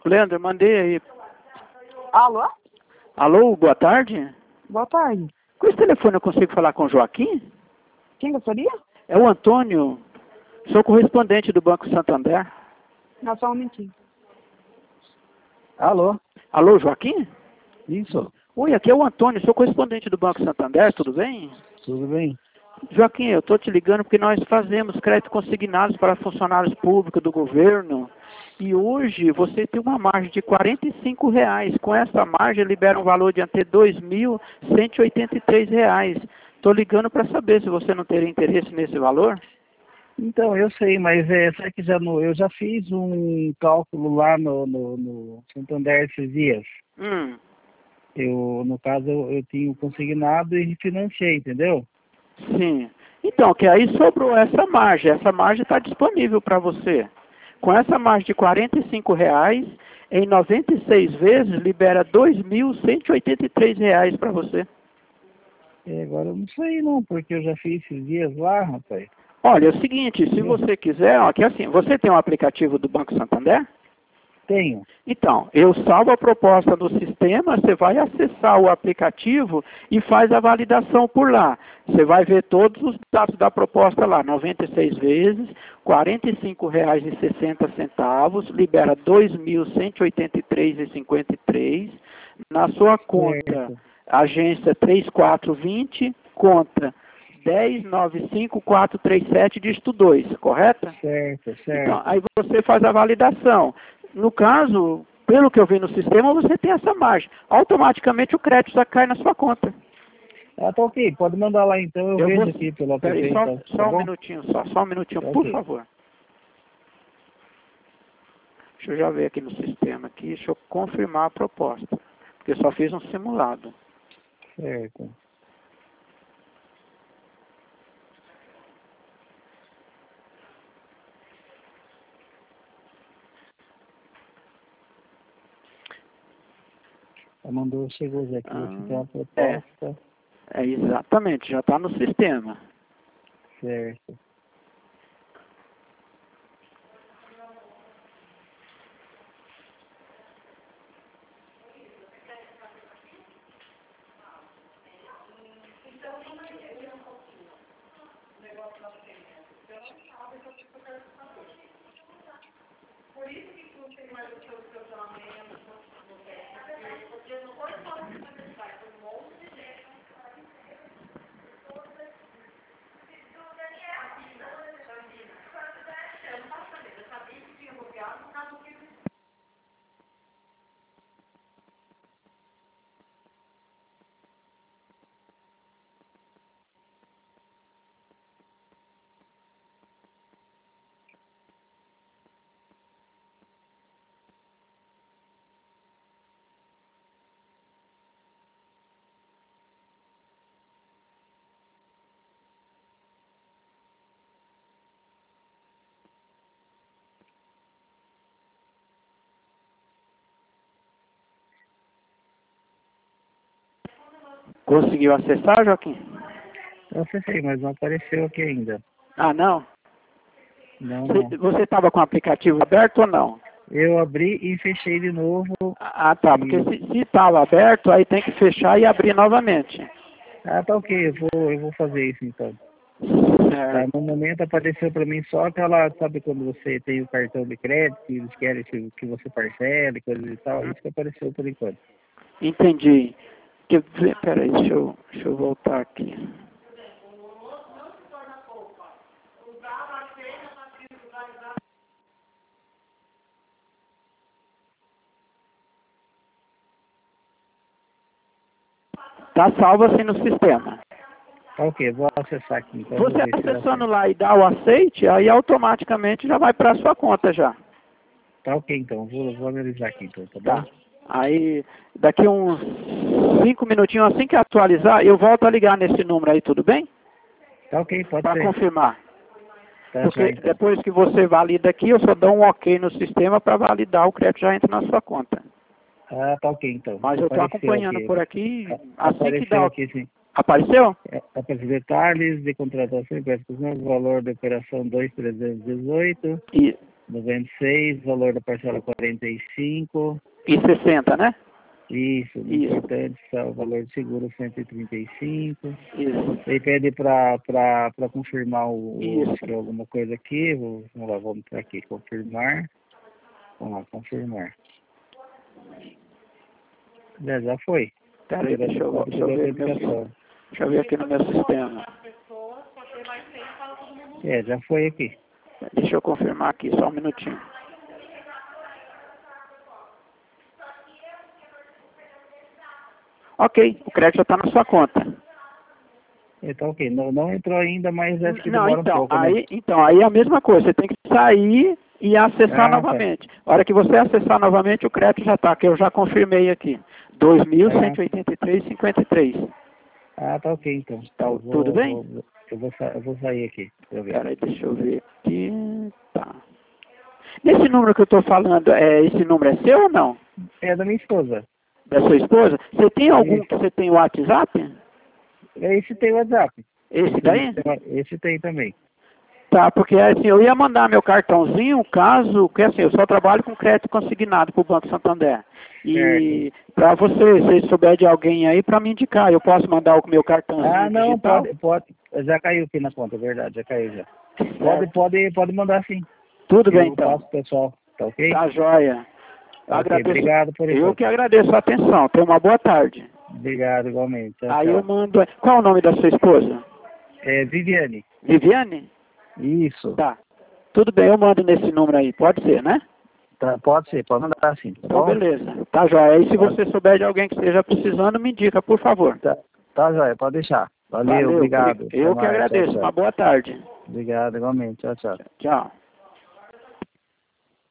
Leandro, mandei aí. Alô? Alô, boa tarde. Boa tarde. Com esse telefone eu consigo falar com o Joaquim? Quem gostaria? É o Antônio. Sou correspondente do Banco Santander. Não, só um minutinho. Alô? Alô, Joaquim? Isso, Oi, aqui é o Antônio, sou correspondente do Banco Santander, tudo bem? tudo bem? Joaquim, eu estou te ligando porque nós fazemos crédito consignados para funcionários públicos do governo e hoje você tem uma margem de R$ 45. Com essa margem libera um valor de até R$ 2.183. Estou ligando para saber se você não teria interesse nesse valor. Então, eu sei, mas sabe que eu já fiz um cálculo lá no Santander esses dias. No caso, eu tinha consignado e refinanciei, entendeu? Sim. Então, que aí sobrou essa margem. Essa margem está disponível para você. Com essa margem de R$ 45, em 96 vezes, libera R$ 2.183 para você. Agora eu não sei não, porque eu já fiz esses dias lá, rapaz. Olha, é o seguinte, se você quiser, ó, que assim, você tem um aplicativo do Banco Santander? Tenho. Então, eu salvo a proposta no sistema, você vai acessar o aplicativo e faz a validação por lá. Você vai ver todos os dados da proposta lá, 96 vezes, R$ 45,60, libera R$ 2.183,53, na sua conta, Certo. agência 3420, conta 1095437, dígito 2, correto? Certo. Então, aí você faz a validação. No caso, pelo que eu vi no sistema, você tem essa margem. Automaticamente o crédito já cai na sua conta. Ah, tá ok. Pode mandar lá então, eu vejo vou... aqui pelo Peraí, aplicativo. Então, só um bom? minutinho, só um minutinho, Tá por ok. favor. Deixa eu já ver aqui no sistema, aqui, deixa eu confirmar a proposta. Porque eu só fiz um simulado. Certo. Mandou, chegou já aqui, aqui tem uma proposta. É exatamente, já está no sistema. Certo. Conseguiu acessar, Joaquim? Eu acessei, mas não apareceu aqui ainda. Ah, não? Não. Você estava com o aplicativo aberto ou não? Eu abri e fechei de novo. Ah, tá, porque se estava aberto, aí tem que fechar e abrir novamente. Ah, tá ok, eu vou fazer isso então. Tá, Certo. no momento apareceu para mim só aquela, sabe quando você tem o cartão de crédito e eles querem que você parcele, coisas e tal, isso que apareceu por enquanto. Entendi. Peraí, deixa eu voltar aqui. Tá salvo assim no sistema. Tá ok, vou acessar aqui então. Você Vou ver se dá acessando certo. lá e dá o aceite, aí automaticamente já vai para a sua conta já. Tá ok então, vou analisar aqui então, tá Tá. bom? Aí, daqui uns 5 minutinhos, assim que atualizar, eu volto a ligar nesse número aí, tudo bem? Tá ok, pode Para ser. confirmar. Tá Porque certo. depois que você valida aqui, eu só dou um ok no sistema para validar, o crédito já entra na sua conta. Ah, tá ok então. Mas eu estou Apareceu acompanhando aqui. por aqui, assim que Apareceu dá... aqui sim. Apareceu? Apareceu detalhes de contratação e prestação, valor da operação 2.318. E 96, valor da parcela 45. E 60, né? Isso, Isso. importante, o valor de seguro 135. Isso. Ele pede para confirmar Isso. se tem alguma coisa aqui. Vamos lá, vamos para aqui, confirmar. Vamos lá, confirmar. Já foi. Peraí, deixa eu ver deixa eu ver aqui no meu sistema. Já foi aqui. Deixa eu confirmar aqui, só um minutinho. Ok, o crédito já está na sua conta. Então, ok. Não entrou ainda, mas acho que Não, demora então, um pouco, né? aí é a mesma coisa, você tem que sair e acessar Tá. novamente. A hora que você acessar novamente, o crédito já está, que eu já confirmei aqui. 2.183,53. Ah, tá ok, então. Tá, tudo bem? Eu vou sair aqui. Pra eu ver. Peraí, deixa eu ver aqui. Tá. Nesse número que eu estou falando, esse número é seu ou não? É da minha esposa. Da sua esposa? Você tem algum Isso. que você tem o WhatsApp? Esse tem WhatsApp. Esse daí? Esse tem também. Tá, porque assim, eu ia mandar meu cartãozinho, caso, que assim, eu só trabalho com crédito consignado para o Banco Santander. E para você, se souber de alguém aí, para me indicar, eu posso mandar o meu cartãozinho Não, digital? pode. Já caiu aqui na conta, é verdade, já caiu já. Certo. Pode mandar sim. Tudo bem, Eu então. passo pro pessoal, tá ok? Tá joia. Ok, obrigado por isso. Eu que agradeço a atenção. Tenha uma boa tarde. Obrigado, igualmente. Tchau, Aí tchau. eu mando... Qual é o nome da sua esposa? É Viviane. Viviane? Isso. Tá. Tudo bem, eu mando nesse número aí. Pode ser, né? Tá, pode ser, pode mandar sim. Tá Então, bom? beleza. Tá joia. Aí se você souber de alguém que esteja precisando, me indica, por favor. Tá joia, pode deixar. Valeu, obrigado. Eu Até que mais. agradeço. Tchau, Uma tchau. boa tarde. Obrigado, igualmente. Tchau, tchau. Tchau.